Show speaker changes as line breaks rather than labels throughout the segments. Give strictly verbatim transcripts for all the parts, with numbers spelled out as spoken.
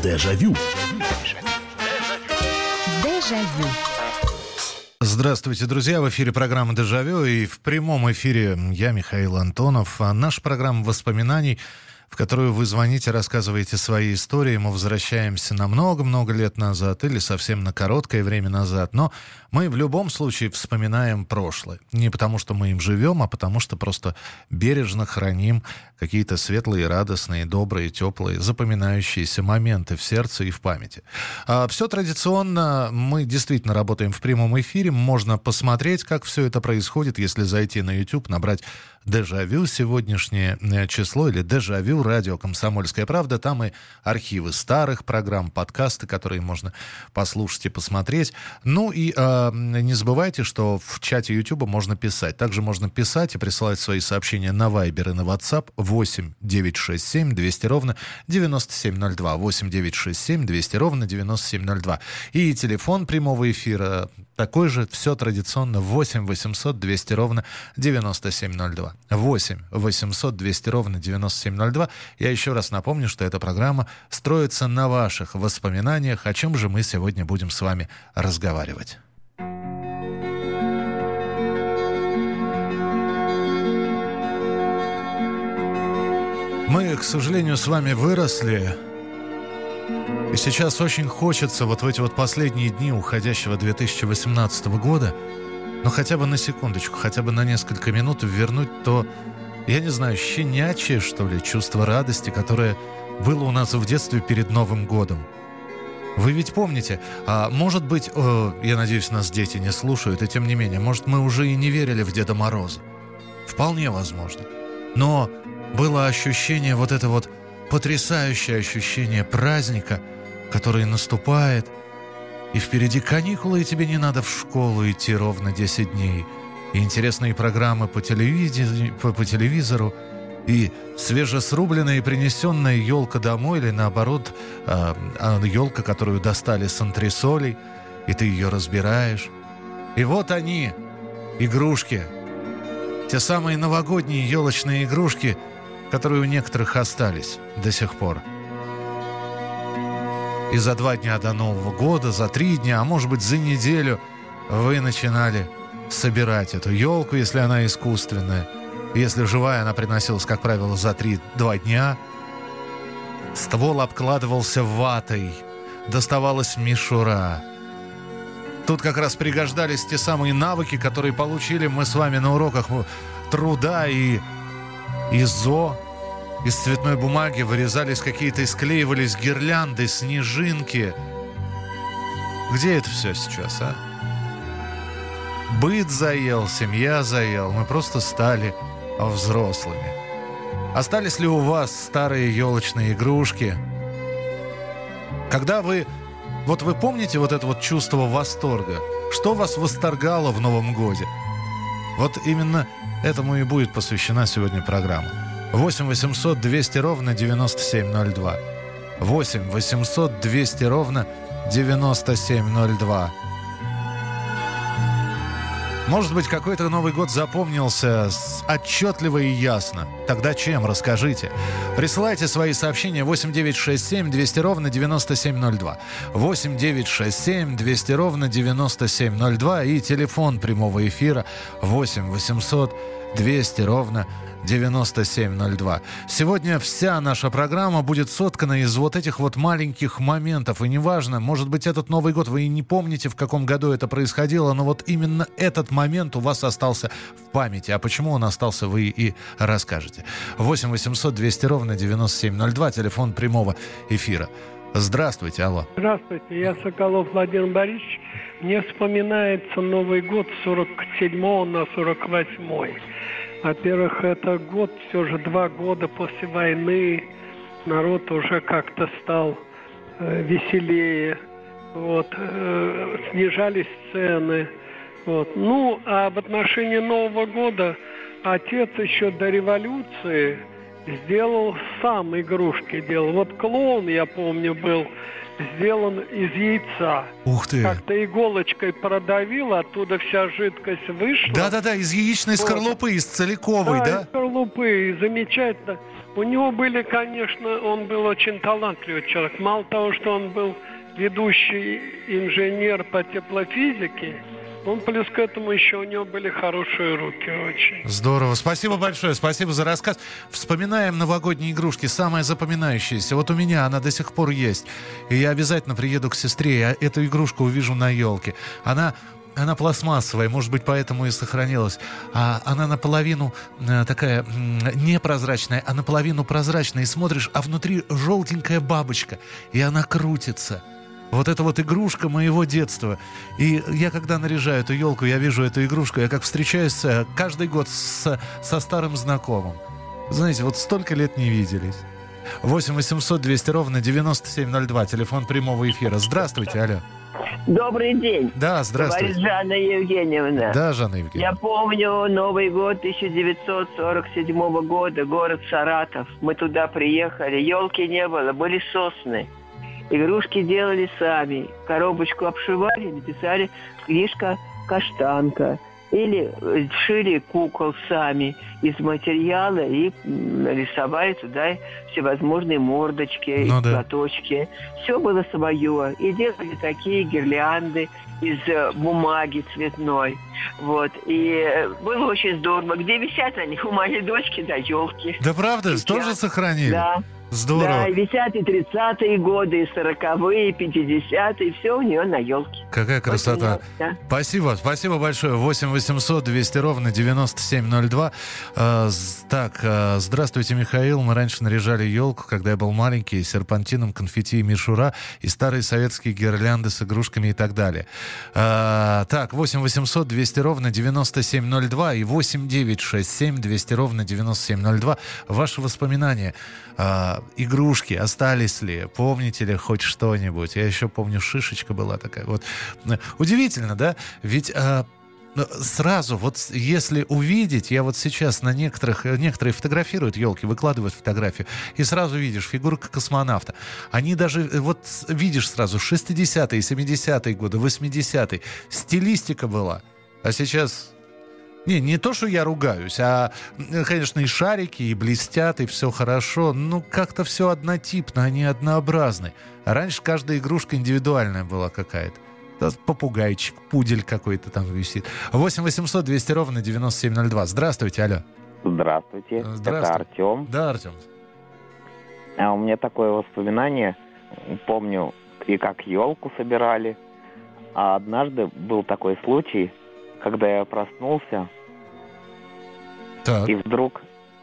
Дежавю.
Дежавю.
Здравствуйте, друзья! В эфире программа «Дежавю», и в прямом эфире я, Михаил Антонов. А наша программа воспоминаний, в которую вы звоните, рассказываете свои истории. Мы возвращаемся на много-много лет назад или совсем на короткое время назад. Но мы в любом случае вспоминаем прошлое. Не потому, что мы им живем, а потому, что просто бережно храним какие-то светлые, радостные, добрые, теплые, запоминающиеся моменты в сердце и в памяти. А все традиционно. Мы действительно работаем в прямом эфире. Можно посмотреть, как все это происходит, если зайти на YouTube, набрать «Дежавю» сегодняшнее число или «Дежавю» радио «Комсомольская правда». Там и архивы старых программ, подкасты, которые можно послушать и посмотреть. Ну и э, не забывайте, что в чате YouTube можно писать. Также можно писать и присылать свои сообщения на Viber и на WhatsApp восемь девятьсот шестьдесят семь двести ровно девяносто семь ноль два. восемь девятьсот шестьдесят семь двести ровно девяносто семь ноль два. И телефон прямого эфира такой же, все традиционно, восемь восемьсот двести ровно девяносто семь ноль два. восемь восемьсот двести ровно девяносто семь ноль два. Я еще раз напомню, что эта программа строится на ваших воспоминаниях, о чем же мы сегодня будем с вами разговаривать. Мы, к сожалению, с вами выросли, и сейчас очень хочется вот в эти вот последние дни уходящего две тысячи восемнадцатого года, но хотя бы на секундочку, хотя бы на несколько минут вернуть то, я не знаю, щенячье, что ли, чувство радости, которое было у нас в детстве перед Новым годом. Вы ведь помните, а может быть, э, я надеюсь, нас дети не слушают, и тем не менее, может, мы уже и не верили в Деда Мороза. Вполне возможно. Но было ощущение, вот это вот потрясающее ощущение праздника, который наступает, и впереди каникулы, и тебе не надо в школу идти ровно десять дней. И интересные программы по, телевизи... по, по телевизору, и свежесрубленная и принесенная елка домой, или наоборот, э, елка, которую достали с антресолей, и ты ее разбираешь. И вот они, игрушки, те самые новогодние елочные игрушки, которые у некоторых остались до сих пор. И за два дня до Нового года, за три дня, а может быть за неделю вы начинали собирать эту елку, если она искусственная. Если живая, она приносилась, как правило, за три-два дня. Ствол обкладывался ватой, доставалась мишура. Тут как раз пригождались те самые навыки, которые получили мы с вами на уроках труда и ИЗО. Из цветной бумаги вырезались какие-то и склеивались гирлянды, снежинки. Где это все сейчас, а? Быт заел, семья заел, мы просто стали взрослыми. Остались ли у вас старые елочные игрушки? Когда вы... Вот вы помните вот это вот чувство восторга? Что вас восторгало в Новом годе? Вот именно этому и будет посвящена сегодня программа. восемь восемьсот двести ровно девяносто семь ноль два. восемь восемьсот двести ровно девяносто семь ноль два. Может быть, какой-то Новый год запомнился отчетливо и ясно. Тогда чем? Расскажите. Присылайте свои сообщения восемь девятьсот шестьдесят семь двести ровно девяносто семь ноль два. восемь девятьсот шестьдесят семь двести ровно девяносто семь ноль два. И телефон прямого эфира восемь восемьсот двести ровно девяносто семь ноль два. Сегодня вся наша программа будет соткана из вот этих вот маленьких моментов. И неважно, может быть, этот Новый год вы и не помните, в каком году это происходило, но вот именно этот момент у вас остался в памяти. А почему он остался, вы и расскажете. восемь восемьсот двести ровно девяносто семь ноль два, телефон прямого эфира. Здравствуйте, алло.
Здравствуйте, я Соколов Владимир Борисович. Мне вспоминается Новый год с сорок седьмого на сорок восьмой. Во-первых, это год, все же два года после войны, народ уже как-то стал э, веселее, вот, э, снижались цены. Вот. Ну, а в отношении Нового года отец еще до революции сделал сам игрушки, делал. Вот клоун, я помню, был сделан из яйца.
Ух ты!
Как-то иголочкой продавил, оттуда вся жидкость вышла.
Да-да-да, из яичной скорлупы, вот. Из целиковой,
да?
да?
Из скорлупы, замечательно. У него были, конечно, он был очень талантливый человек. Мало того, что он был ведущий инженер по теплофизике, он плюс к этому еще у него были хорошие руки очень.
Здорово. Спасибо большое. Спасибо за рассказ. Вспоминаем новогодние игрушки. Самая запоминающаяся. Вот у меня она до сих пор есть. И я обязательно приеду к сестре. Я эту игрушку увижу на елке. Она... Она пластмассовая, может быть, поэтому и сохранилась. А она наполовину э, такая э, непрозрачная, а наполовину прозрачная. И смотришь, а внутри желтенькая бабочка. И она крутится. Вот это вот игрушка моего детства. И я, когда наряжаю эту елку, я вижу эту игрушку, я как встречаюсь э, каждый год с, со старым знакомым. Знаете, вот столько лет не виделись. восемь восемьсот двести ровно девяносто семь ноль два. Телефон прямого эфира. Здравствуйте, алло.
Добрый день.
Да, здравствуйте.
Говорит Жанна Евгеньевна.
Да, Жанна Евгеньевна.
Я помню Новый год тысяча девятьсот сорок седьмого года, город Саратов. Мы туда приехали, елки не было, были сосны. Игрушки делали сами. Коробочку обшивали, написали книжка «Каштанка». Или шили кукол сами из материала и нарисовали туда всевозможные мордочки,
ну,
и
да.
платочки. Все было свое. И делали такие гирлянды из бумаги цветной. Вот. И было очень здорово. Где висят они? У моей дочки, да, елки.
Да правда?
Сейчас.
Тоже сохранили?
Да.
Здорово.
Да, и висят и тридцатые годы, и сороковые, и пятидесятые, все у нее на елке.
Какая красота.
Да.
Спасибо, спасибо большое. восемь восемьсот двести ровно девяносто семь ноль два. Э, так, э, здравствуйте, Михаил. Мы раньше наряжали елку, когда я был маленький, серпантином, конфетти и мишура, и старые советские гирлянды с игрушками и так далее. Э, так, восемь восемьсот двести ровно девяносто семь ноль два и восемь девятьсот шестьдесят семь двести ровно девяносто семь ноль два. Ваши воспоминания. Uh, игрушки остались ли? Помните ли хоть что-нибудь? Я еще помню, шишечка была такая. Вот. Удивительно, да? Ведь uh, сразу, вот если увидеть, я вот сейчас на некоторых, некоторые фотографируют елки, выкладывают фотографию, и сразу видишь фигурка космонавта. Они даже, вот видишь сразу, шестидесятые, семидесятые годы, восьмидесятые. Стилистика была. А сейчас... Не, не то, что я ругаюсь, а, конечно, и шарики, и блестят, и все хорошо. Ну, как-то все однотипно, они однообразны. А раньше каждая игрушка индивидуальная была какая-то. Попугайчик, пудель какой-то там висит. восемь восемьсот двести ровно девяносто семь ноль два. Здравствуйте, алло.
Здравствуйте,
Здравствуйте.
Это Артем.
Да, Артем.
А у меня такое воспоминание. Помню, и как елку собирали. А однажды был такой случай, когда я проснулся,
так.
и вдруг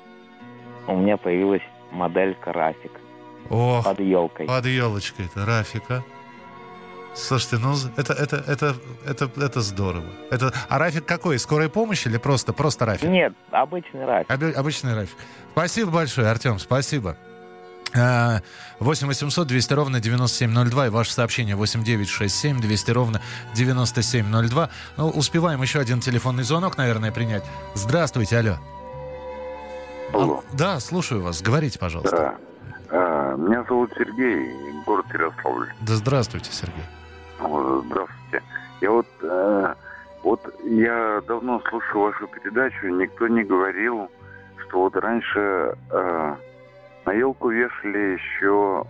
у меня появилась моделька Рафик.
Ох,
под елкой.
Под елочкой-то, Рафика. Слушайте, ну это, это, это, это, это здорово. Это, а Рафик какой? Скорая помощь или просто, просто Рафик?
Нет, обычный Рафик.
Оби, обычный Рафик. Спасибо большое, Артем, спасибо. восемь восемьсот двести ровно девяносто семь ноль два и ваше сообщение восемь девятьсот шестьдесят семь двести ровно девяносто семь ноль два. Ну, успеваем еще один телефонный звонок, наверное, принять. Здравствуйте, алло.
Алло.
А, да, слушаю вас. Говорите, пожалуйста.
Да. А, меня зовут Сергей, город Ярославль.
Да здравствуйте, Сергей.
Вот, здравствуйте. Я вот, э, вот я давно слушаю вашу передачу, никто не говорил, что вот раньше э, на елку вешали еще...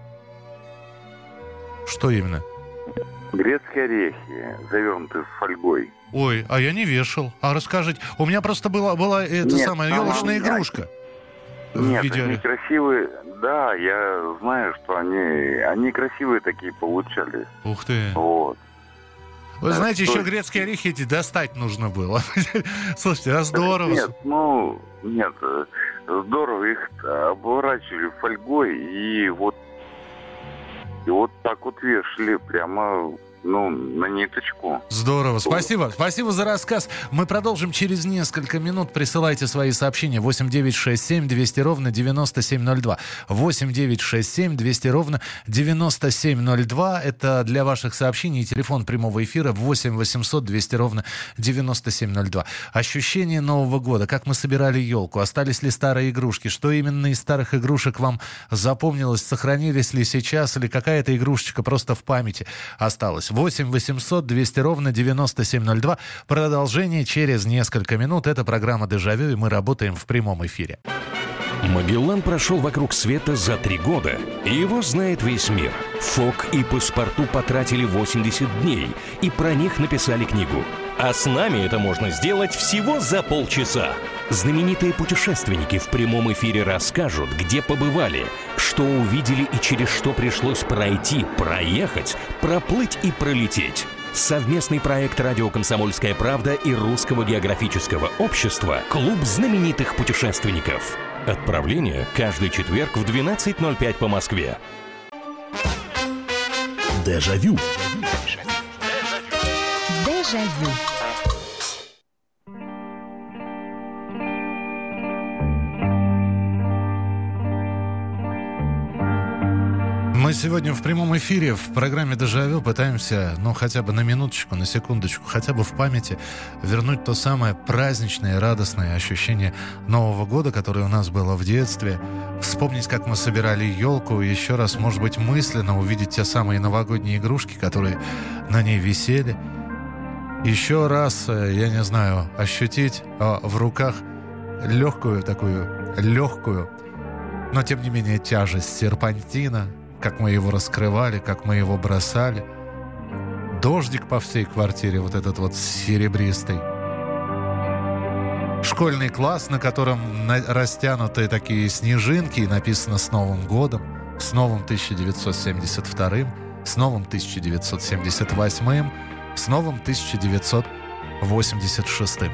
Что именно?
Грецкие орехи, завернутые фольгой.
Ой, а я не вешал. А расскажите. У меня просто была, была эта
Нет,
самая
там
елочная
нет.
игрушка.
Нет,
Видели?
они красивые. Да, я знаю, что они, они красивые такие получались.
Ух ты.
Вот.
Вы
Да,
знаете, еще
точно.
грецкие орехи эти достать нужно было. Слушайте, а здорово.
Нет, ну, нет, э, здорово, их обворачивали фольгой и вот, и вот так вот вешали прямо, ну, на ниточку.
Здорово. Спасибо. Спасибо за рассказ. Мы продолжим через несколько минут. Присылайте свои сообщения. восемь девятьсот шестьдесят семь двести ровно девяносто семь ноль два. восемь девятьсот шестьдесят семь двести ровно девяносто семь ноль два. Это для ваших сообщений. Телефон прямого эфира восемь восемьсот двести ровно девяносто семь ноль два. Ощущение Нового года. Как мы собирали елку. Остались ли старые игрушки? Что именно из старых игрушек вам запомнилось? Сохранились ли сейчас? Или какая-то игрушечка просто в памяти осталась? восемь восемьсот двести ровно девяносто семь ноль два. Продолжение через несколько минут. Это программа «Дежавю», и мы работаем в прямом эфире.
Магеллан прошел вокруг света за три года, и его знает весь мир. Фок и Паспарту потратили восемьдесят дней, и про них написали книгу. А с нами это можно сделать всего за полчаса. Знаменитые путешественники в прямом эфире расскажут, где побывали, что увидели и через что пришлось пройти, проехать, проплыть и пролететь. Совместный проект «Радио Комсомольская правда» и Русского географического общества «Клуб знаменитых путешественников». Отправление каждый четверг в двенадцать ноль пять по Москве.
Дежавю.
Дежавю.
Мы сегодня в прямом эфире в программе «Дежавю» пытаемся, ну, хотя бы на минуточку, на секундочку, хотя бы в памяти вернуть то самое праздничное и радостное ощущение Нового года, которое у нас было в детстве. Вспомнить, как мы собирали елку, и еще раз, может быть, мысленно увидеть те самые новогодние игрушки, которые на ней висели. Еще раз, я не знаю, ощутить в руках легкую такую, легкую, но тем не менее тяжесть серпантина, как мы его раскрывали, как мы его бросали. Дождик по всей квартире, вот этот вот серебристый. Школьный класс, на котором на- растянуты такие снежинки, и написано «С Новым годом», «С новым тысяча девятьсот семьдесят вторым», «С новым тысяча девятьсот семьдесят восьмым», «С новым тысяча девятьсот восемьдесят шестым».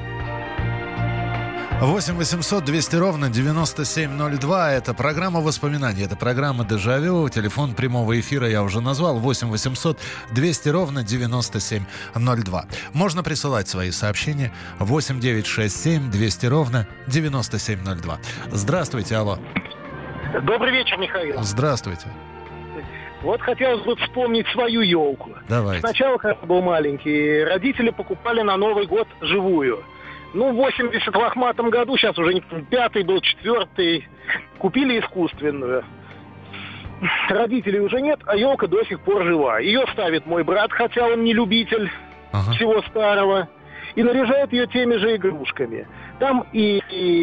восемь восемьсот двести ровно девяносто семь ноль два. Это программа воспоминаний, это программа «Дежавю». Телефон прямого эфира я уже назвал. восемь восемьсот двести ровно девяносто семь ноль два. Можно присылать свои сообщения. восемь девятьсот шестьдесят семь двести ровно девяносто семь ноль два. Здравствуйте, алло.
Добрый вечер, Михаил.
Здравствуйте.
Вот хотелось бы вспомнить свою елку.
Давайте.
Сначала, когда был маленький, родители покупали на Новый год живую. Ну, в восемьдесят лохматом году, сейчас уже не помню, пятый был, четвертый, купили искусственную. Родителей уже нет, а елка до сих пор жива. Ее ставит мой брат, хотя он не любитель ага. всего старого, и наряжает ее теми же игрушками. Там и,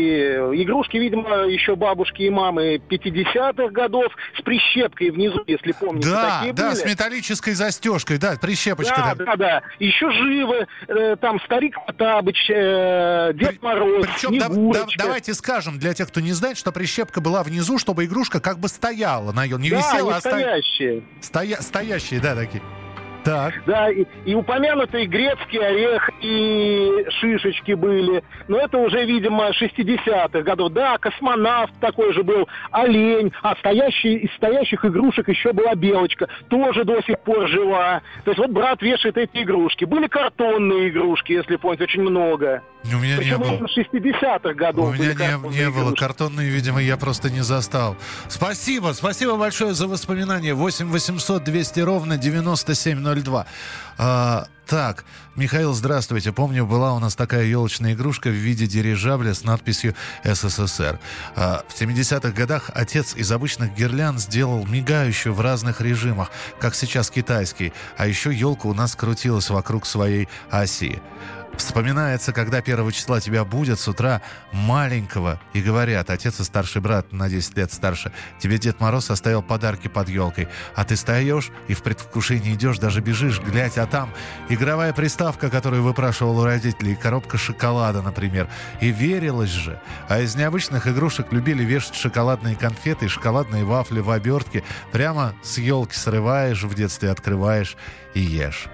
и игрушки, видимо, еще бабушки и мамы пятидесятых годов с прищепкой внизу, если помните.
Да,
такие
да,
были.
С металлической застежкой, да, прищепочка.
Да, да, да. да. Еще живы, э, там Старик Потапыч, э, Дед Мороз,
Причем да, да, давайте скажем для тех, кто не знает, что прищепка была внизу, чтобы игрушка как бы стояла на ее, не
да,
висела,
не
а
стоящие.
Стоя... Стоящие, да, такие. Так.
Да, и, и упомянутый грецкий орех, и шишечки были. Но это уже, видимо, шестидесятых годов. Да, космонавт такой же был, олень. А стоящий, из стоящих игрушек еще была белочка. Тоже до сих пор жива. То есть вот брат вешает эти игрушки. Были картонные игрушки, если помните, очень много.
У меня
Причем
не было.
шестидесятых годов.
У меня не, не было. Картонные, видимо, я просто не застал. Спасибо, спасибо большое за воспоминания. восемь восемьсот двести ровно девяносто семь ноль два. А, так, Михаил, здравствуйте. Помню, была у нас такая елочная игрушка в виде дирижабля с надписью «СССР». А, в семидесятых годах отец из обычных гирлянд сделал мигающую в разных режимах, как сейчас китайский. А еще елка у нас крутилась вокруг своей оси. Вспоминается, когда первого числа тебя будят с утра маленького и говорят: отец и старший брат на десять лет старше, тебе Дед Мороз оставил подарки под елкой, а ты встаешь и в предвкушении идешь, даже бежишь, глядь, а там игровая приставка, которую выпрашивал у родителей, коробка шоколада, например. И верилось же. А из необычных игрушек любили вешать шоколадные конфеты и шоколадные вафли в обертке. Прямо с елки срываешь, в детстве открываешь и ешь.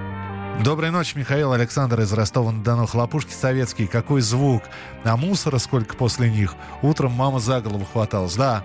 Доброй ночи, Михаил. Александр из Ростова-на-Дону. Хлопушки советские, какой звук. А мусора сколько после них. Утром мама за голову хваталась. Да,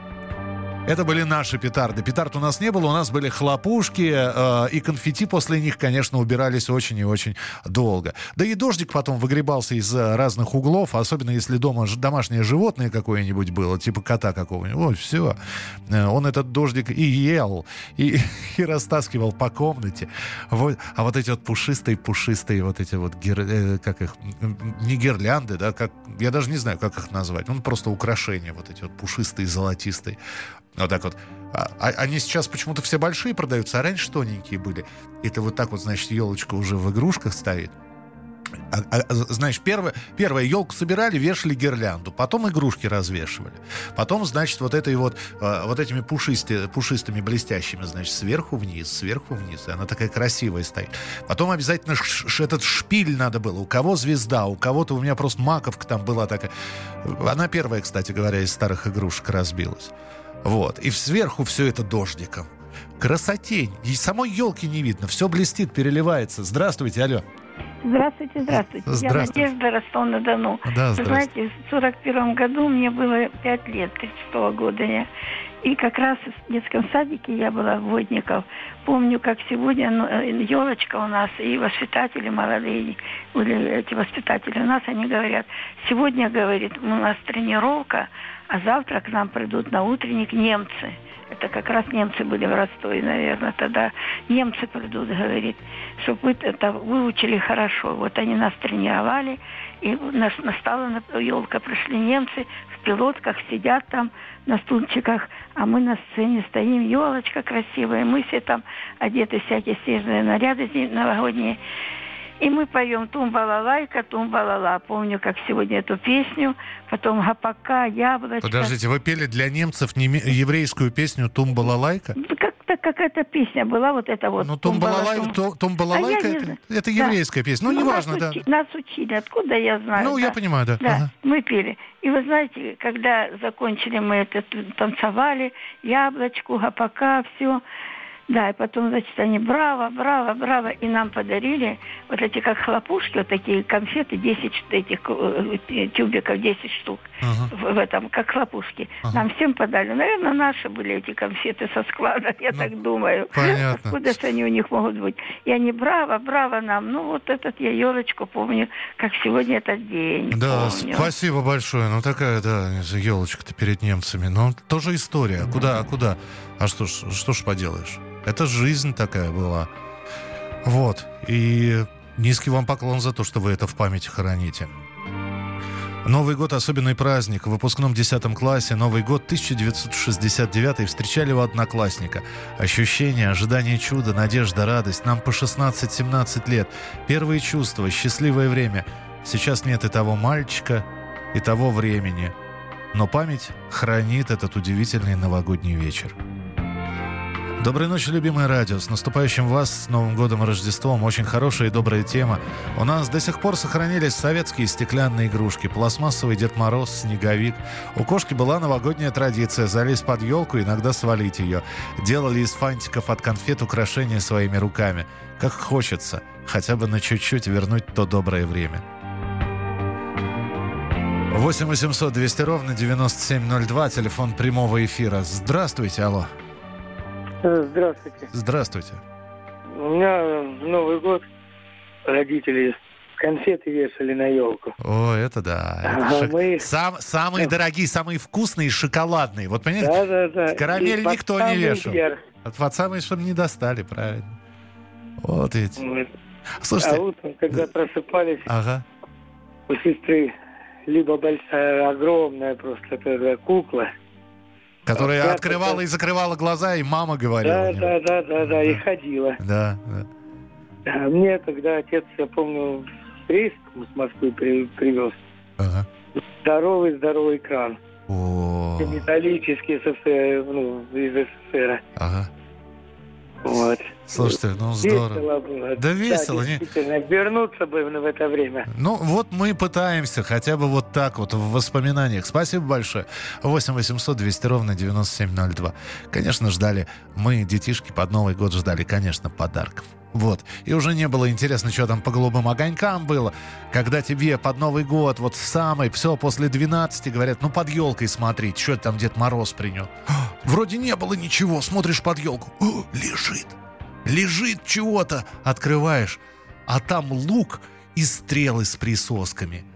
это были наши петарды. Петард у нас не было, у нас были хлопушки, э, и конфетти после них, конечно, убирались очень и очень долго. Да и дождик потом выгребался из разных углов, особенно если дома домашнее животное какое-нибудь было, типа кота какого-нибудь. Вот, все. Он этот дождик и ел, и, и растаскивал по комнате. Вот. А вот эти вот пушистые-пушистые, вот эти вот, гир, э, как их, не гирлянды, да, как, я даже не знаю, как их назвать. Ну, просто украшения вот эти вот пушистые, золотистые. Вот так вот. А, они сейчас почему-то все большие продаются, а раньше тоненькие были. Это вот так вот, значит, елочка уже в игрушках стоит. А, а, значит, первое, первое, елку собирали, вешали гирлянду, потом игрушки развешивали. Потом, значит, вот этой вот, э, вот этими пушисти, пушистыми блестящими, значит, сверху вниз, сверху вниз. И она такая красивая стоит. Потом обязательно ш, ш, этот шпиль надо было. У кого звезда, у кого-то, у меня просто маковка там была такая. Она первая, кстати говоря, из старых игрушек разбилась. Вот. И сверху все это дождиком. Красотень. И самой елки не видно. Все блестит, переливается. Здравствуйте, алло.
Здравствуйте, здравствуйте.
Здравствуйте.
Я Надежда, Ростов-на-Дону.
Да,
Вы знаете, в сорок первом году мне было пять лет, тридцать шестого года я. И как раз в детском садике я была в Водников. Помню, как сегодня елочка у нас, и воспитатели молодые, были эти воспитатели у нас, они говорят, сегодня, говорит, у нас тренировка, а завтра к нам придут на утренник немцы. Это как раз немцы были в Ростове, наверное, тогда немцы придут, говорит, чтобы вы это выучили хорошо. Вот они нас тренировали, и нас настала елка, пришли немцы, в пилотках сидят там на стульчиках, а мы на сцене стоим, елочка красивая, мы все там одеты всякие снежные наряды новогодние. И мы поем «Тум-балалайка, тум-балала». Помню, как сегодня эту песню. Потом «Гапака», «Яблочко».
Подождите, вы пели для немцев неме... еврейскую песню «Тум-балалайка»?
Как-то какая-то песня была, вот эта вот.
Ну, «Тум-балалайка», тум... «Тум-балалайка» а это, это еврейская да. песня. Ну, ну неважно, да.
Учи... Нас учили, откуда я знаю.
Ну,
да.
я понимаю, да.
Да,
ага.
мы пели. И вы знаете, когда закончили мы это, танцевали, «Яблочку», «Гапака», все. Да, и потом, значит, они браво, браво, браво, и нам подарили вот эти как хлопушки, вот такие конфеты, десять этих тюбиков, десять штук ага. в, в этом, как хлопушки. Ага. Нам всем подали. Наверное, наши были эти конфеты со склада, я ну, так думаю.
Понятно.
Откуда же они у них могут быть? И они браво, браво нам. Ну, вот этот я елочку помню, как сегодня этот день.
Да,
помню.
Спасибо большое. Ну, такая, да, елочка-то перед немцами. Ну, тоже история. Куда, а куда? А что ж, что ж поделаешь? Это жизнь такая была. Вот. И низкий вам поклон за то, что вы это в памяти храните. Новый год — особенный праздник. В выпускном десятом классе Новый год тысяча девятьсот шестьдесят девятый встречали у одноклассника. Ощущения, ожидание чуда, надежда, радость. Нам по шестнадцать-семнадцать лет. Первые чувства, счастливое время. Сейчас нет и того мальчика, и того времени. Но память хранит этот удивительный новогодний вечер. Доброй ночи, любимое радио. С наступающим вас, с Новым годом и Рождеством. Очень хорошая и добрая тема. У нас до сих пор сохранились советские стеклянные игрушки. Пластмассовый Дед Мороз, снеговик. У кошки была новогодняя традиция залезть под елку и иногда свалить ее. Делали из фантиков от конфет украшения своими руками. Как хочется, хотя бы на чуть-чуть вернуть то доброе время. восемь восемьсот двести ровно девяносто семь ноль два, телефон прямого эфира. Здравствуйте, алло.
Здравствуйте.
Здравствуйте.
У меня в Новый год родители конфеты вешали на елку.
О, это да. Это
а
шок...
мы...
Сам, самые дорогие, самые вкусные шоколадные. Вот понимаете,
да, да, да.
карамель никто не вешал.
Яр.
От под самые, чтобы не достали, правильно. Вот ведь.
Вот.
Слушайте.
А утром, когда просыпались,
ага.
у сестры либо большая, огромная просто кукла,
которая
а
открывала
это...
и закрывала глаза, и мама говорила.
Да, да, да, да, да, и ходила.
Да, да.
А мне тогда отец, я помню, рейс с Москвы при, привез.
Ага.
Здоровый-здоровый кран.
О.
Металлический СССР, ну, из СССР.
Ага.
Вот.
Слушайте, ну здорово.
Весело было.
Да весело.
Да, действительно, не... вернуться бы в это время.
Ну, вот мы пытаемся хотя бы вот так вот в воспоминаниях. Спасибо большое. восемь восемьсот двести ровно девяносто семь ноль два. Конечно, ждали, мы, детишки, под Новый год ждали, конечно, подарков. Вот. И уже не было интересно, что там по голубым огонькам было. Когда тебе под Новый год, вот самый, все, после двенадцати говорят, ну, под елкой смотреть, что там Дед Мороз принес. Вроде не было ничего, смотришь под елку. О, лежит. Лежит чего-то. Открываешь, а там лук и стрелы с присосками.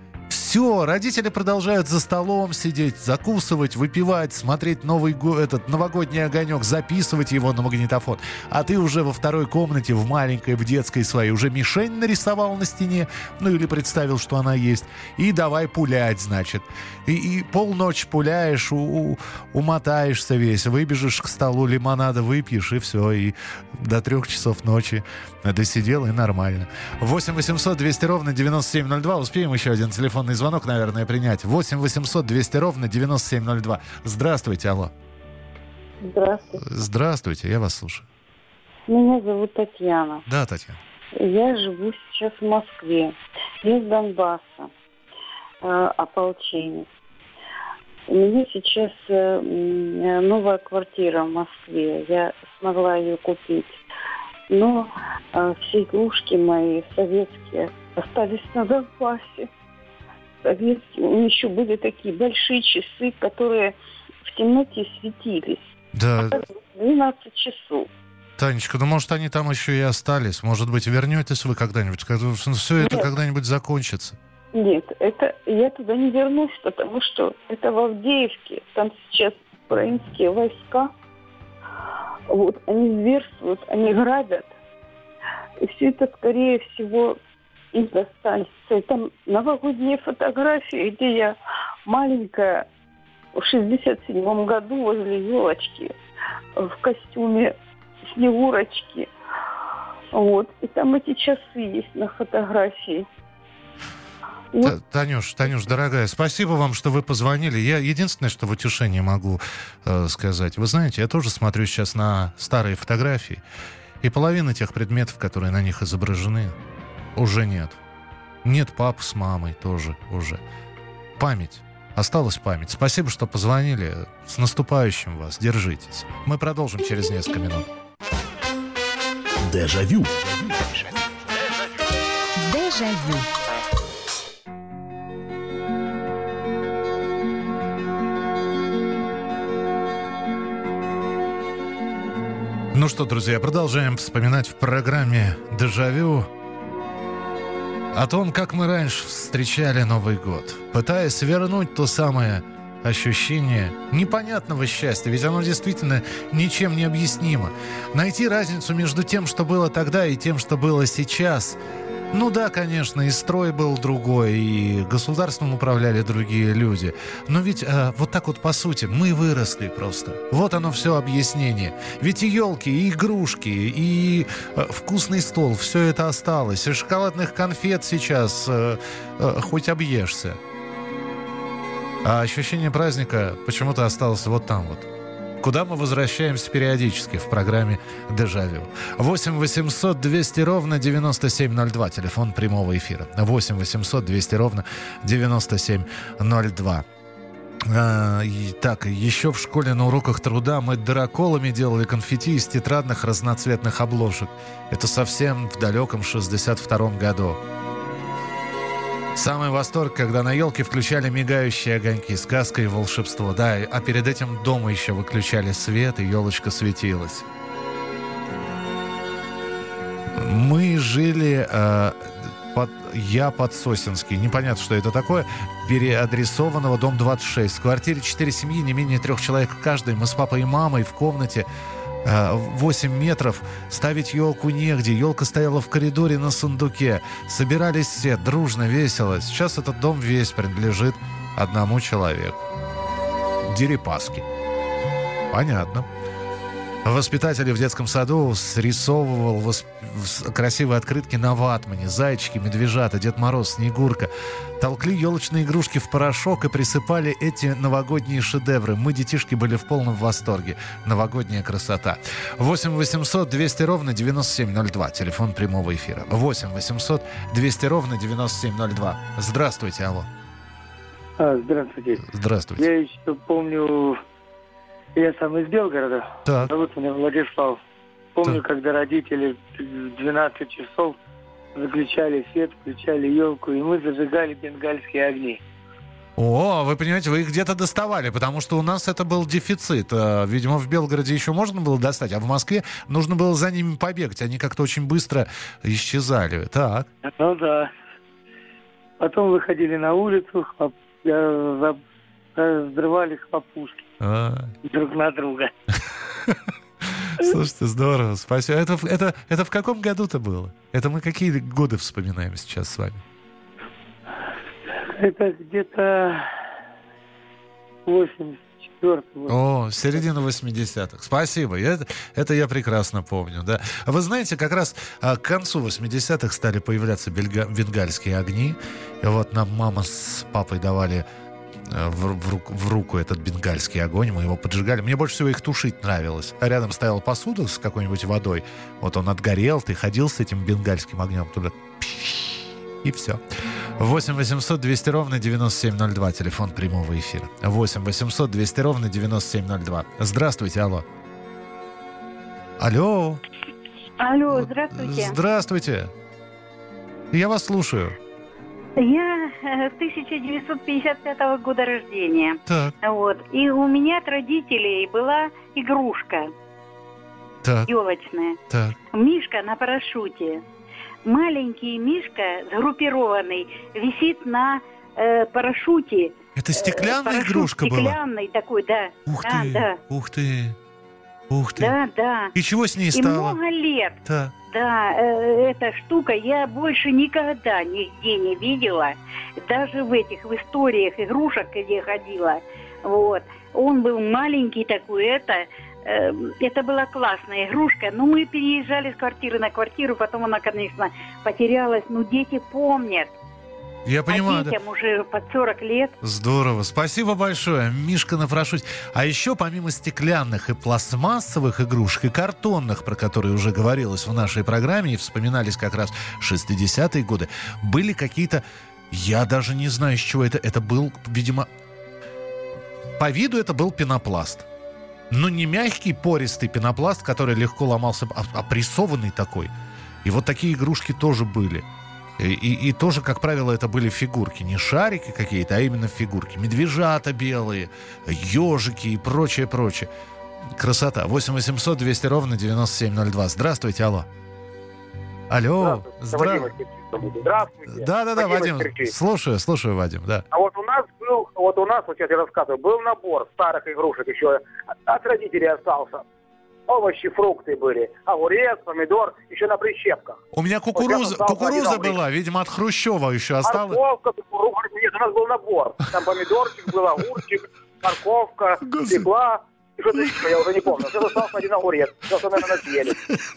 Все, родители продолжают за столом сидеть, закусывать, выпивать, смотреть новый го- этот новогодний огонек, записывать его на магнитофон. А ты уже во второй комнате, в маленькой, в детской своей, уже мишень нарисовал на стене, ну или представил, что она есть, и давай пулять, значит. И, и полночи пуляешь, у, у, умотаешься весь, выбежишь к столу, лимонада выпьешь, и все, и до трех часов ночи досидел, и нормально. восемь восемьсот двести ровно девяносто семь ноль два. Успеем еще один телефонный звонок, наверное, принять. восемь восемьсот двести ровно девяносто семь ноль два. Здравствуйте, алло.
Здравствуйте.
Здравствуйте, я вас слушаю.
Меня зовут Татьяна.
Да, Татьяна.
Я живу сейчас в Москве. Я из Донбасса, э, ополченец. У меня сейчас э, новая квартира в Москве. Я смогла ее купить. Но э, все игрушки мои советские остались на Донбассе. Советские. У меня еще были такие большие часы, которые в темноте светились.
Да.
двенадцать часов.
Танечка, ну, может, они там еще и остались. Может быть, вернетесь вы когда-нибудь, когда все это
Нет.
когда-нибудь закончится.
Нет, это я туда не вернусь, потому что это в Авдеевке. Там сейчас украинские войска. Вот, они зверствуют, они грабят. И все это, скорее всего, им достанется. И там новогодние фотографии, где я маленькая в шестьдесят седьмом году возле елочки в костюме Снегурочки. Вот. И там эти часы есть на фотографии.
Вот. Танюш, Танюш, дорогая, спасибо вам, что вы позвонили. Я единственное, что в утешение могу э, сказать. Вы знаете, я тоже смотрю сейчас на старые фотографии, и половина тех предметов, которые на них изображены, уже нет. Нет пап с мамой тоже уже. Память. Осталась память. Спасибо, что позвонили. С наступающим вас. Держитесь. Мы продолжим через несколько минут.
Дежавю.
Дежавю.
Ну что, друзья, продолжаем вспоминать в программе «Дежавю» о том, как мы раньше встречали Новый год, пытаясь вернуть то самое ощущение непонятного счастья, ведь оно действительно ничем не объяснимо. Найти разницу между тем, что было тогда, и тем, что было сейчас. Ну да, конечно, и строй был другой, и государством управляли другие люди. Но ведь э, вот так вот по сути мы выросли просто. Вот оно все объяснение. Ведь и елки, и игрушки, и э, вкусный стол, все это осталось. И шоколадных конфет сейчас э, э, хоть объешься. А ощущение праздника почему-то осталось вот там вот. Куда мы возвращаемся периодически в программе «Дежавю». восемь восемьсот двести ровно девяносто семь ноль два. Телефон прямого эфира. восемь восемьсот двести ровно девяносто семь ноль два. А, и, так, еще в школе на уроках труда мы дыроколами делали конфетти из тетрадных разноцветных обложек. Это совсем в далеком шестьдесят втором году. Самый восторг, когда на елке включали мигающие огоньки, сказка и волшебство. Да, а перед этим дома еще выключали свет, и елочка светилась. Мы жили... Э, под, я под Сосенский. Непонятно, что это такое. Переадресованного, дом двадцать шесть. В квартире четыре семьи, не менее трех человек каждый. Мы с папой и мамой в комнате... восемь метров, ставить елку негде. Елка стояла в коридоре на сундуке. Собирались все, дружно, весело. Сейчас этот дом весь принадлежит одному человеку. Дерипаски. Понятно. Воспитатель в детском саду срисовывал восп... красивые открытки на ватмане. Зайчики, медвежата, Дед Мороз, Снегурка. Толкли елочные игрушки в порошок и присыпали эти новогодние шедевры. Мы, детишки, были в полном восторге. Новогодняя красота. восемь восемьсот двести ровно девяносто семь ноль два. Телефон прямого эфира. восемь восемьсот двести ровно девяносто семь ноль два. Здравствуйте, алло.
А, здравствуйте.
Здравствуйте.
Я еще помню... Я сам из Белгорода.
Так.
Зовут меня Владислав. Помню,
Так.
когда родители в двенадцать часов выключали свет, включали елку, и мы зажигали бенгальские огни.
О, вы понимаете, вы их где-то доставали, потому что у нас это был дефицит. Видимо, в Белгороде еще можно было достать, а в Москве нужно было за ними побегать. Они как-то очень быстро исчезали. Так.
Ну да. Потом выходили на улицу, хлоп... взрывали хлопушки
А.
друг на друга.
Слушайте, здорово, спасибо. Это, это, это в каком году-то было? Это мы какие годы вспоминаем сейчас с вами?
Это где-то восемьдесят четвёртый год.
О, середина восьмидесятых. Спасибо. Это, это я прекрасно помню, да. А вы знаете, как раз а, к концу восьмидесятых стали появляться бельга, бенгальские огни. И вот нам мама с папой давали а, в, в, руку, в руку этот бенгальский огонь. Мы его поджигали. Мне больше всего их тушить нравилось. А рядом стояла посуда с какой-нибудь водой. Вот он отгорел, ты ходил с этим бенгальским огнем туда. И все. восемь восемьсот двести ровно девяносто семь ноль два. Телефон прямого эфира. восемь восемьсот двести ровно девяносто семь ноль два. Здравствуйте, алло. Алло.
Алло, здравствуйте.
Здравствуйте. Я вас слушаю.
Я тысяча девятьсот пятьдесят пятого года рождения.
Так.
Вот. И у меня от родителей была игрушка.
Так.
Елочная.
Так.
Мишка на парашюте. Маленький Мишка, сгруппированный, висит на э, парашюте.
Это стеклянная
Парашют
игрушка была?
Стеклянный такой, да.
Ух
да,
ты,
да.
ух ты, ух ты.
Да, да.
И чего с ней
И
стало?
много лет.
Да.
Да, э, эта штука я больше никогда нигде не видела. Даже в этих, в историях игрушек, где я ходила. Вот. Он был маленький такой, это... Это была классная игрушка, но мы переезжали с квартиры на квартиру, потом она, конечно, потерялась, но дети помнят.
Я понимаю,
а детям да. уже под сорок лет.
Здорово, спасибо большое, Мишка на парашюте. А еще помимо стеклянных и пластмассовых игрушек, и картонных, про которые уже говорилось в нашей программе, и вспоминались как раз шестидесятые годы, были какие-то, я даже не знаю, из чего это, это был, видимо, по виду это был пенопласт. Но не мягкий, пористый пенопласт, который легко ломался, а, а прессованный такой. И вот такие игрушки тоже были. И, и, и тоже, как правило, это были фигурки. Не шарики какие-то, а именно фигурки. Медвежата белые, ежики и прочее, прочее. Красота. восемь восемьсот двести ровно девяносто семь ноль два. Здравствуйте, алло. Алло.
Здравствуйте. Здравствуйте.
Да-да-да, Вадим. Вадим слушаю, слушаю, Вадим, да.
А вот у нас был, вот у нас, вот сейчас я рассказываю, был набор старых игрушек еще от родителей остался. Овощи, фрукты были, огурец, помидор, еще на прищепках.
У меня кукуруза, вот кукуруза была, видимо, от Хрущева еще осталось.
Морковка, кукуруза, нет, у нас был набор. Там помидорчик был, огурчик, морковка, свекла. Что-то еще, я уже не помню. Сейчас остался один огурец. Сейчас, наверное, съели.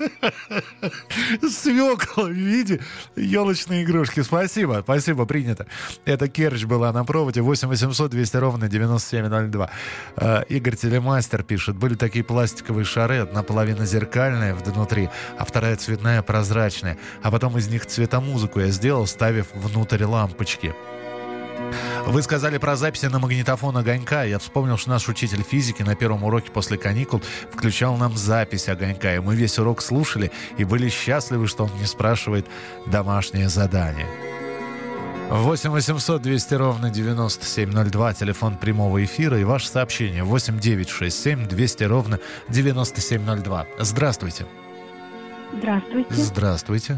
Свекла в виде елочной игрушки. Спасибо, спасибо, принято. Это Керчь была на проводе. восемь восемьсот двести ровно девяносто семь ноль два. Uh, Игорь Телемастер пишет. Были такие пластиковые шары. Одна половина зеркальная внутри, а вторая цветная, прозрачная. А потом из них цветомузыку я сделал, ставив внутрь лампочки. Вы сказали про записи на магнитофон «Огонька». Я вспомнил, что наш учитель физики на первом уроке после каникул включал нам запись «Огонька». И мы весь урок слушали и были счастливы, что он не спрашивает домашнее задание. восемь восемьсот двести ровно девяносто семь ноль два. Телефон прямого эфира. И ваше сообщение восемь девятьсот шестьдесят семь двести ровно девяносто семь ноль два. Здравствуйте.
Здравствуйте.
Здравствуйте.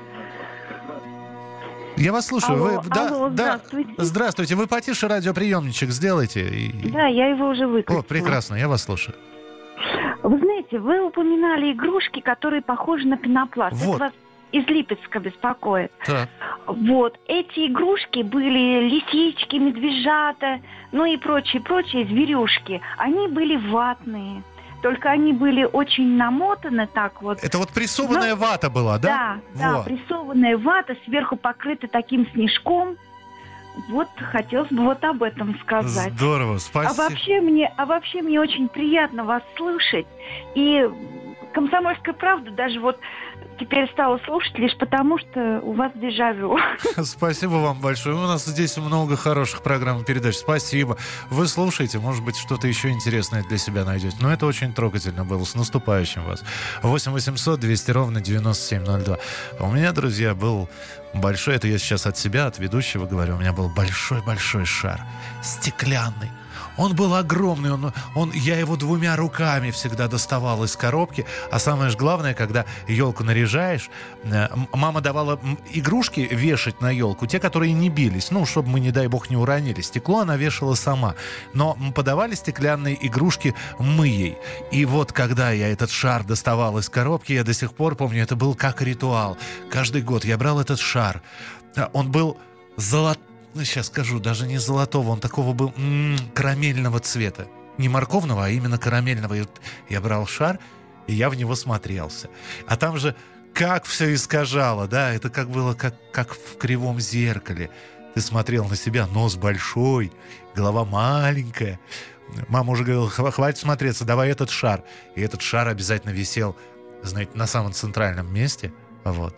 Я вас слушаю.
Алло,
Вы, да,
алло,
да,
здравствуйте.
Здравствуйте. Вы потише радиоприемничек сделайте. И...
Да, я его уже выключила.
О, прекрасно, я вас слушаю.
Вы знаете, вы упоминали игрушки, которые похожи на пенопласт.
Вот.
Это вас из Липецка беспокоит.
Так.
Вот. Эти игрушки были лисички, медвежата, ну и прочие-прочие зверюшки. Они были ватные. Только они были очень намотаны так вот.
Это вот прессованная Но... вата была, да?
Да, да, прессованная вата, сверху покрыта таким снежком. Вот хотелось бы вот об этом сказать.
Здорово, спасибо.
А вообще мне, а вообще мне очень приятно вас слышать. И «Комсомольская правда» даже вот теперь стала слушать лишь потому, что у вас дежавю.
Спасибо вам большое. У нас здесь много хороших программ и передач. Спасибо. Вы слушаете, может быть, что-то еще интересное для себя найдете. Но это очень трогательно было. С наступающим вас. восемь восемьсот двести ровно девяносто семь ноль два. У меня, друзья, был большой, это я сейчас от себя, от ведущего говорю, у меня был большой-большой шар. Стеклянный. Он был огромный, он, он, я его двумя руками всегда доставал из коробки. А самое же главное, когда елку наряжаешь, мама давала игрушки вешать на елку, те, которые не бились, ну, чтобы мы, не дай бог, не уронили. Стекло она вешала сама. Но подавали стеклянные игрушки мы ей. И вот когда я этот шар доставал из коробки, я до сих пор помню, это был как ритуал. Каждый год я брал этот шар. Он был золотой. Ну, сейчас скажу, даже не золотого, он такого был м-м, карамельного цвета. Не морковного, а именно карамельного. И вот я брал шар, и я в него смотрелся. А там же как все искажало, да, это как было, как, как в кривом зеркале. Ты смотрел на себя, нос большой, голова маленькая. Мама уже говорила, хватит смотреться, давай этот шар. И этот шар обязательно висел, знаете, на самом центральном месте, вот.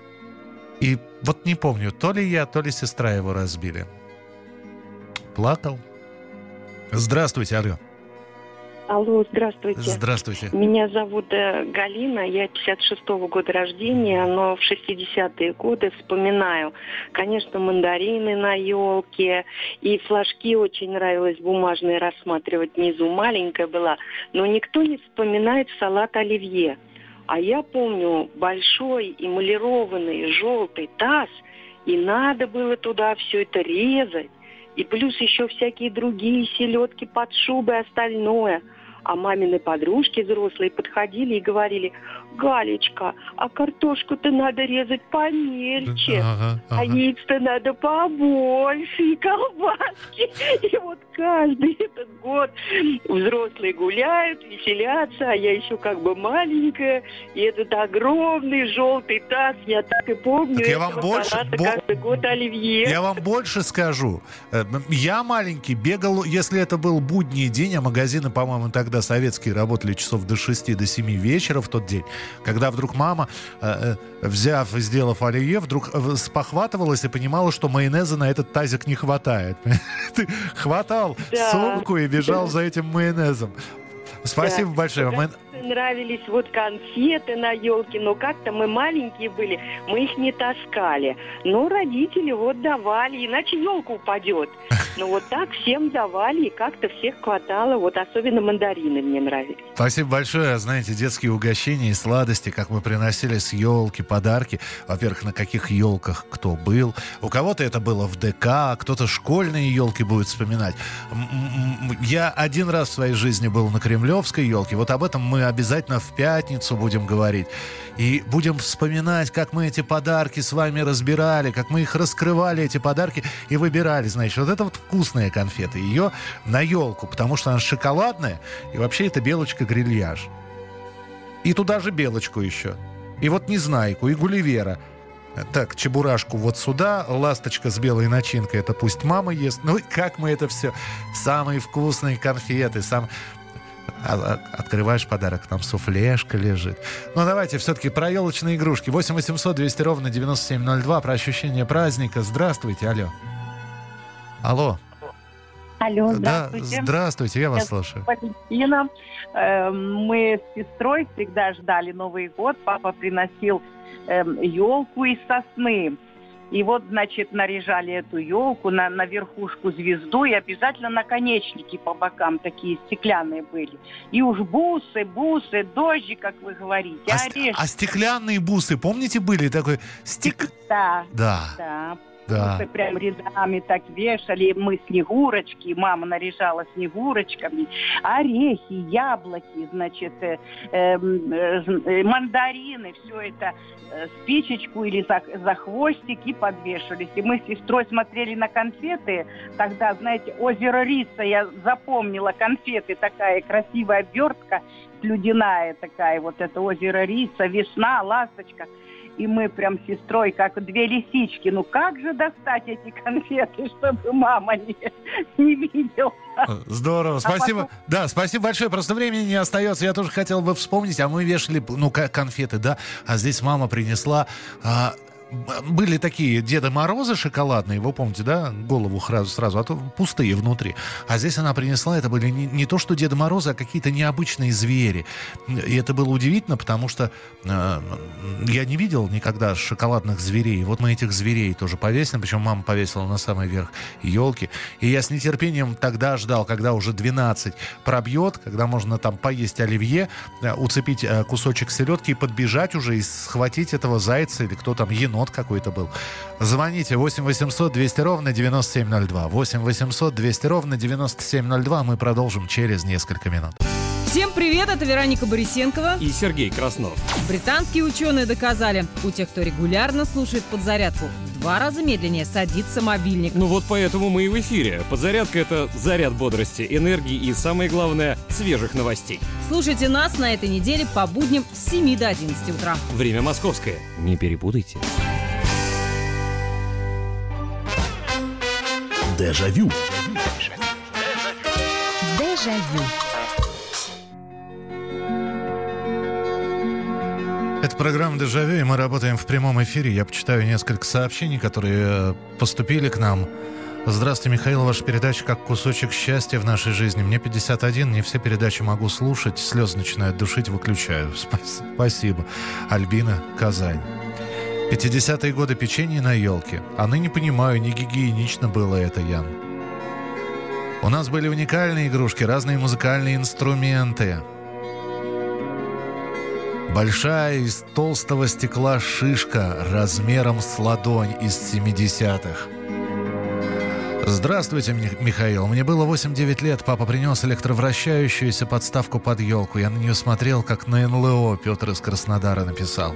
И вот не помню, то ли я, то ли сестра его разбили. Плакал. Здравствуйте, алло.
Алло, здравствуйте.
Здравствуйте.
Меня зовут э, Галина, я пятьдесят шестого года рождения, но в шестидесятые годы вспоминаю, конечно, мандарины на елке, и флажки очень нравилось бумажные рассматривать, внизу маленькая была, но никто не вспоминает салат оливье. А я помню большой эмалированный желтый таз, и надо было туда все это резать. И плюс еще всякие другие селедки под шубой и остальное. А мамины подружки взрослые подходили и говорили: Галечка, а картошку-то надо резать помельче, ага, ага. а яиц-то надо побольше, и колбаски. И вот каждый этот год взрослые гуляют, веселятся, а я еще как бы маленькая. И этот огромный желтый таз, я так и помню, так я вам больше, бо... каждый год оливье.
Я вам больше скажу. Я маленький бегал, если это был будний день, а магазины, по-моему, тогда советские работали часов до шести, до семи вечера в тот день, когда вдруг мама, э, взяв и сделав оливье, вдруг спохватывалась и понимала, что майонеза на этот тазик не хватает. Ты хватал да. сумку и бежал да. за этим майонезом. Спасибо да. большое. Мы...
Нравились вот конфеты на елке, но как-то мы маленькие были, мы их не таскали. Но родители вот давали, иначе елка упадет. Но вот так всем давали, и как-то всех хватало. Вот особенно мандарины мне нравились.
Спасибо большое. Знаете, детские угощения и сладости, как мы приносили с елки подарки. Во-первых, на каких елках кто был. У кого-то это было в ДК, кто-то школьные елки будет вспоминать. Я один раз в своей жизни был на Кремлевской елке. Вот об этом мы обязательно в пятницу будем говорить. И будем вспоминать, как мы эти подарки с вами разбирали, как мы их раскрывали, эти подарки, и выбирали. Значит, вот это вот вкусная конфета. Ее на елку, потому что она шоколадная, и вообще это белочка-грильяж. И туда же белочку еще. И вот незнайку, и гулливера. Так, чебурашку вот сюда, ласточка с белой начинкой, это пусть мама ест. Ну, как мы это все... Самые вкусные конфеты, сам... Открываешь подарок, там суфлешка лежит. Ну, давайте все-таки про елочные игрушки. восемь восемьсот двести ровно девяносто семь ноль два. Про ощущение праздника. Здравствуйте, алло. Алло.
Алло, здравствуйте.
Да, здравствуйте, я вас слушаю.
Валентина. Мы с сестрой всегда ждали Новый год. Папа приносил елку из сосны. И вот, значит, наряжали эту елку на, на верхушку звезду, и обязательно наконечники по бокам такие стеклянные были. И уж бусы, бусы, дожди, как вы говорите,
а,
орешки.
А стеклянные бусы, помните, были такой стек...
Да,
да.
да.
Да.
Бусы прям рядами так вешали. Мы снегурочки, мама наряжала снегурочками. Орехи, яблоки, значит, э, э, э, мандарины, все это э, спичечку или за, за хвостик и подвешивались. И мы с сестрой смотрели на конфеты. Тогда, знаете, озеро риса, я запомнила конфеты, такая красивая обертка, слюдяная такая, вот это озеро риса, весна, ласточка. И мы прям с сестрой, как две лисички. Ну как же достать эти конфеты, чтобы мама не, не видела?
Здорово, спасибо. А потом... Да, спасибо большое. Просто времени не остается. Я тоже хотел бы вспомнить. А мы вешали, ну, конфеты, да. А здесь мама принесла... А... были такие Деда Морозы шоколадные, вы помните, да, голову сразу, сразу, а то пустые внутри. А здесь она принесла, это были не, не то, что Деда Морозы, а какие-то необычные звери. И это было удивительно, потому что э, я не видел никогда шоколадных зверей. Вот мы этих зверей тоже повесили, причем мама повесила на самый верх елки. И я с нетерпением тогда ждал, когда уже двенадцать пробьет, когда можно там поесть оливье, э, уцепить э, кусочек селедки и подбежать уже и схватить этого зайца или кто там, енот какой-то был. Звоните восемь восемьсот двести ровно девяносто семь ноль два. восемь восемьсот двести ровно девяносто семь ноль два. Мы продолжим через несколько минут.
Всем привет, это Вероника Борисенкова
и Сергей Краснов.
Британские ученые доказали, у тех, кто регулярно слушает подзарядку, в два раза медленнее садится мобильник.
Ну вот поэтому мы и в эфире. Подзарядка — это заряд бодрости, энергии и, самое главное, свежих новостей.
Слушайте нас на этой неделе по будням с семи до одиннадцати утра.
Время московское. Не перепутайте.
Дежавю.
Дежавю.
Это программа «Дежавю», и мы работаем в прямом эфире. Я почитаю несколько сообщений, которые поступили к нам. Здравствуйте, Михаил, ваша передача как кусочек счастья в нашей жизни. Мне пятьдесят один, не все передачи могу слушать, слезы начинают душить, выключаю. Спасибо. Альбина, Казань. пятидесятые годы, печенье на елке. А ныне понимаю, не гигиенично было это, Ян. У нас были уникальные игрушки, разные музыкальные инструменты. Большая из толстого стекла шишка размером с ладонь из семидесятых. Здравствуйте, Михаил. Мне было восемь-девять лет. Папа принес электровращающуюся подставку под елку. Я на нее смотрел, как на эн эл о Петр из Краснодара написал.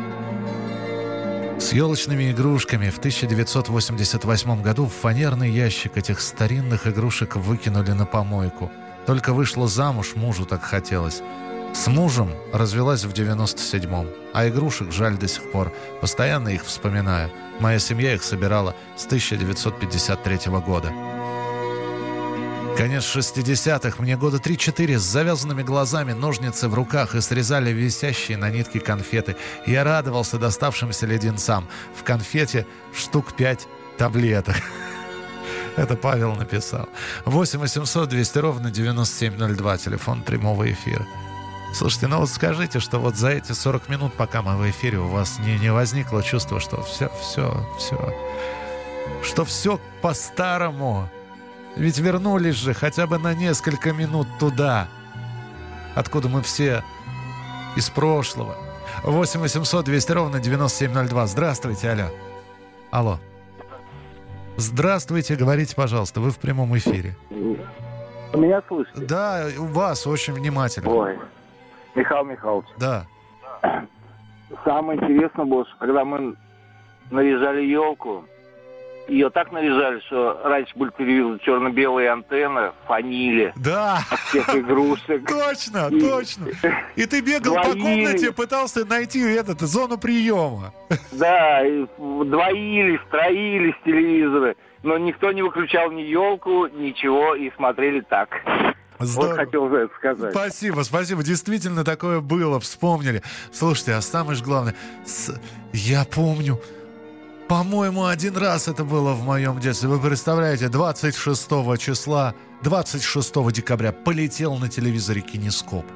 С елочными игрушками в тысяча девятьсот восемьдесят восьмом году в фанерный ящик этих старинных игрушек выкинули на помойку. Только вышла замуж, мужу так хотелось. С мужем развелась в девяносто седьмом, а игрушек жаль до сих пор. Постоянно их вспоминаю. Моя семья их собирала с тысяча девятьсот пятьдесят третьего года. Конец шестидесятых, мне года три-четыре, с завязанными глазами, ножницы в руках, и срезали висящие на нитке конфеты. Я радовался доставшимся леденцам. В конфете штук пять таблеток. Это Павел написал. восемь восемьсот двести ровно девяносто семь ноль два, телефон прямого эфира. Слушайте, ну вот скажите, что вот за эти сорок минут, пока мы в эфире, у вас не, не возникло чувство, что все, все, все, что все по-старому. Ведь вернулись же хотя бы на несколько минут туда, откуда мы все из прошлого. восемь восемьсот двести ровно девяносто семь ноль два. Здравствуйте, алло. Алло. Здравствуйте, говорите, пожалуйста, вы в прямом эфире.
Меня слышите?
Да, у вас очень внимательно.
Ой. Михаил Михайлович.
Да.
Самое интересное было, что когда мы наряжали елку, ее так наряжали, что раньше были телевизоры черно-белые антенны, фанили.
Да.
От всех игрушек.
Точно,
и...
точно. И ты бегал двоили. По комнате, пытался найти этот, зону приема.
Да, и двоились, троились телевизоры, но никто не выключал ни елку, ничего, и смотрели так.
Здорово.
Вот хотел за это сказать.
Спасибо, спасибо. Действительно такое было, вспомнили. Слушайте, а самое же главное, с... я помню, по-моему, один раз это было в моем детстве. Вы представляете, двадцать шестого числа, двадцать шестого декабря полетел на телевизоре кинескоп.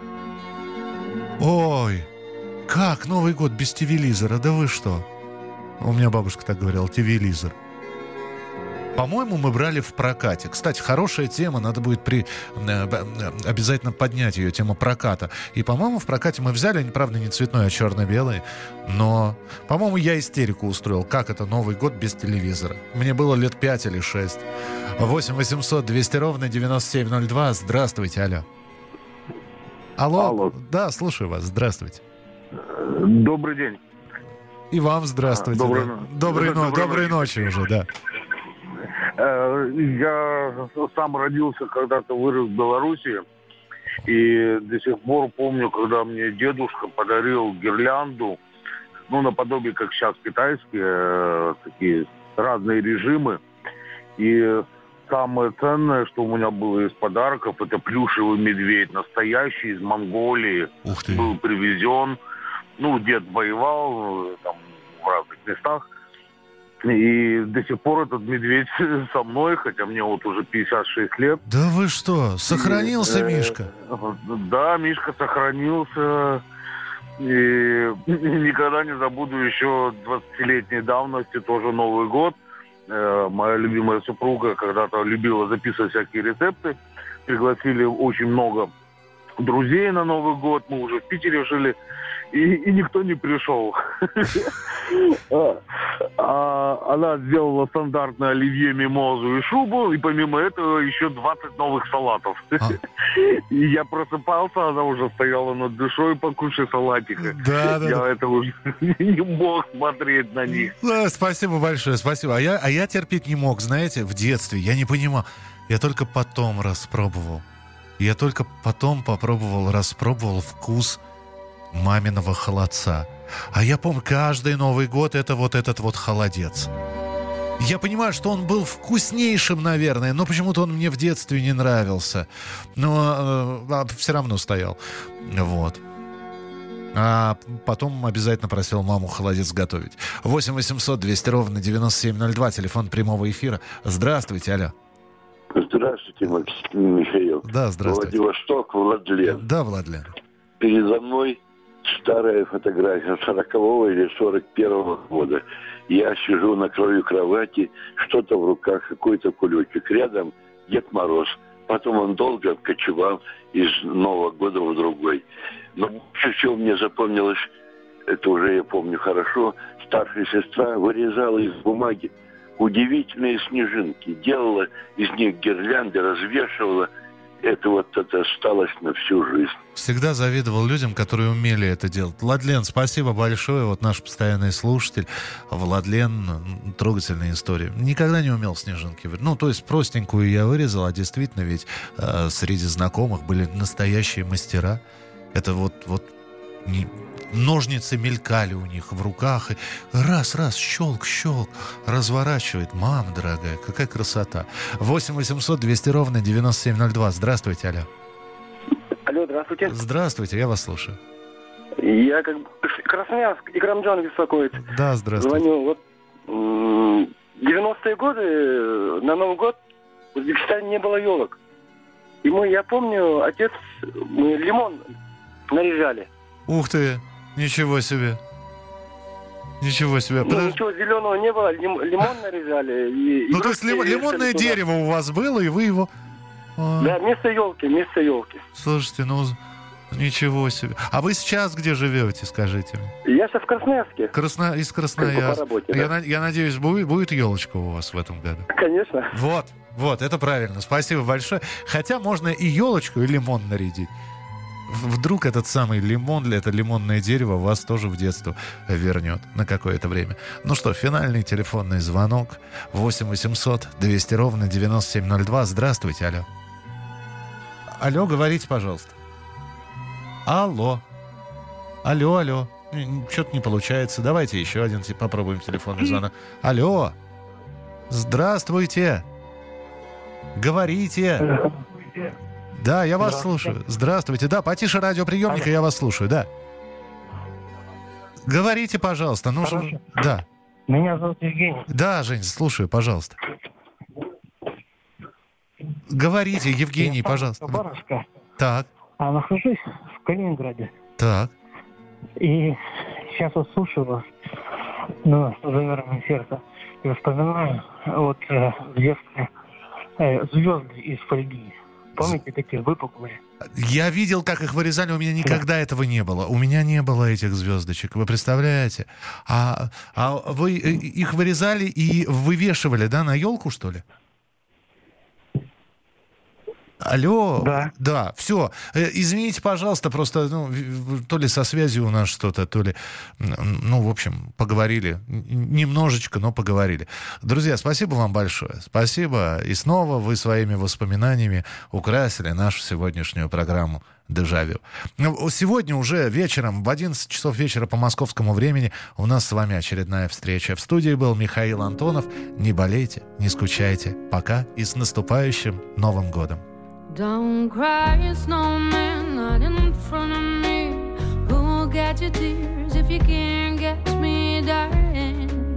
Ой, как Новый год без телевизора? Да вы что? У меня бабушка так говорила, телевизор. По-моему, мы брали в прокате. Кстати, хорошая тема, надо будет при... обязательно поднять ее, тема проката. И, по-моему, в прокате мы взяли, правда, не цветной, а черно-белый. Но, по-моему, я истерику устроил. Как это Новый год без телевизора? Мне было лет пять или шесть. восемь восемьсот двести ровно девяносто семь ноль два. Здравствуйте, алло. Алло.
Алло.
Да, слушаю вас. Здравствуйте.
Добрый день.
И вам здравствуйте.
Доброй,
да. Доброй,
доброй,
доброй ночи уже, да.
Я сам родился, когда-то вырос в Беларуси, и до сих пор помню, когда мне дедушка подарил гирлянду, ну, наподобие, как сейчас китайские, такие разные режимы. И самое ценное, что у меня было из подарков, это плюшевый медведь, настоящий, из Монголии.
Ух ты.
Был привезен. Ну, дед воевал там в разных
местах. И до сих пор этот медведь со мной, хотя мне вот уже пятьдесят шесть лет.
Да вы что, сохранился
и,
Мишка?
Э, да, Мишка сохранился. И никогда не забуду еще двадцатилетней давности, тоже Новый год. Э, моя любимая супруга когда-то любила записывать всякие рецепты. Пригласили очень много друзей на Новый год. Мы уже в Питере жили. И, и никто не пришел. Она сделала стандартное оливье, мимозу и шубу, и помимо этого еще двадцать новых салатов. И я просыпался, она уже стояла над душой, покушай салатика.
Да, да,
я
да.
это уже не мог смотреть на них.
Да, спасибо большое, спасибо. А я, а я терпеть не мог, знаете, в детстве. Я не понимал. Я только потом распробовал. Я только потом попробовал, распробовал вкус маминого холодца. А я помню, каждый Новый год это вот этот вот холодец. Я понимаю, что он был вкуснейшим, наверное, но почему-то он мне в детстве не нравился. Но э, все равно стоял. Вот. А потом обязательно просил маму холодец готовить. восемь восемьсот двести ровно девяносто семь ноль два, телефон прямого эфира. Здравствуйте, алло.
Здравствуйте, Максим Михаил.
Да, здравствуйте.
Владивосток, Владлен.
Да, Владлен.
Передо мной старая фотография сорокового или сорок первого года. Я сижу на краю кровати, что-то в руках, какой-то кулечек. Рядом Дед Мороз. Потом он долго кочевал из Нового года в другой. Но больше всего мне запомнилось, это уже я помню хорошо, старшая сестра вырезала из бумаги удивительные снежинки, делала из них гирлянды, развешивала. Это вот это осталось на всю жизнь.
Всегда завидовал людям, которые умели это делать. Владлен, спасибо большое. Вот наш постоянный слушатель. Владлен, трогательная история. Никогда не умел снежинки вырезать. Ну, то есть простенькую я вырезал, а действительно ведь э, среди знакомых были настоящие мастера. Это вот, вот не... ножницы мелькали у них в руках. И раз-раз, щелк-щелк, разворачивает. Мама дорогая, какая красота. восемь восемьсот двести ровно девяносто семь ноль два. Здравствуйте, алло.
Алло, здравствуйте.
Здравствуйте, я вас слушаю.
Я как бы Красноярск, Играмджан беспокоит.
Да, здравствуйте.
Звоню. Вот девяностые годы на Новый год в Узбекистане не было елок. И мы, я помню, отец, мы лимон наряжали.
Ух ты, ничего себе. Ничего себе.
Ну,
Подож...
ничего зеленого не было, лим, лимон нарезали. И,
ну,
и
то есть лим, лимонное туда. Дерево у вас было, и вы его...
Да, вместо елки, вместо елки.
Слушайте, ну, ничего себе. А вы сейчас где живете, скажите мне?
Я сейчас в Красноярске.
Красно... Из Красноярска. По работе, я, да. я надеюсь, будет, будет елочка у вас в этом году?
Конечно.
Вот, вот, это правильно. Спасибо большое. Хотя можно и елочку, и лимон нарядить. Вдруг этот самый лимон, это лимонное дерево вас тоже в детство вернет на какое-то время. Ну что, финальный телефонный звонок. восемь восемьсот двести ровно девяносто семь ноль два. Здравствуйте, алло. Алло, говорите, пожалуйста. Алло. Алло, алло. Что-то не получается. Давайте еще один попробуем телефонный звонок. Алло. Здравствуйте. Говорите. Да, я вас слушаю. Здравствуйте. Да, потише радиоприемника, я вас слушаю, да. Говорите, пожалуйста. Ну, же... Да.
Меня зовут Евгений.
Да, Жень, слушаю, пожалуйста. Говорите, Евгений, я пожалуйста.
Барышка.
Так.
А нахожусь в Калининграде.
Так.
И сейчас вот слушаю вас, ну, с замиранием сердца, и вспоминаю вот э, в детстве э, звезды из фольги. Помните, такие выпуклые?
Я видел, как их вырезали, у меня никогда да. этого не было. У меня не было этих звездочек, вы представляете? А, а вы их вырезали и вывешивали, да, на елку, что ли? Алло?
Да.
Да, все. Извините, пожалуйста, просто ну, то ли со связью у нас что-то, то ли... Ну, в общем, поговорили. Немножечко, но поговорили. Друзья, спасибо вам большое. Спасибо. И снова вы своими воспоминаниями украсили нашу сегодняшнюю программу «Дежавю». Сегодня уже вечером, в одиннадцать часов вечера по московскому времени, у нас с вами очередная встреча. В студии был Михаил Антонов. Не болейте, не скучайте. Пока и с наступающим Новым годом.
Don't cry, snowman, not in front of me. Who'll get your tears if you can't catch me, darling?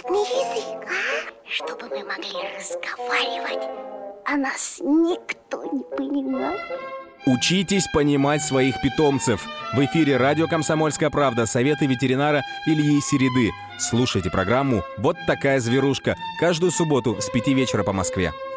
животный язык, а? Чтобы мы могли разговаривать, а нас никто не понимал.
Учитесь понимать своих питомцев. В эфире радио «Комсомольская правда». Советы ветеринара Ильи Середы. Слушайте программу «Вот такая зверушка» каждую субботу с пяти вечера по Москве.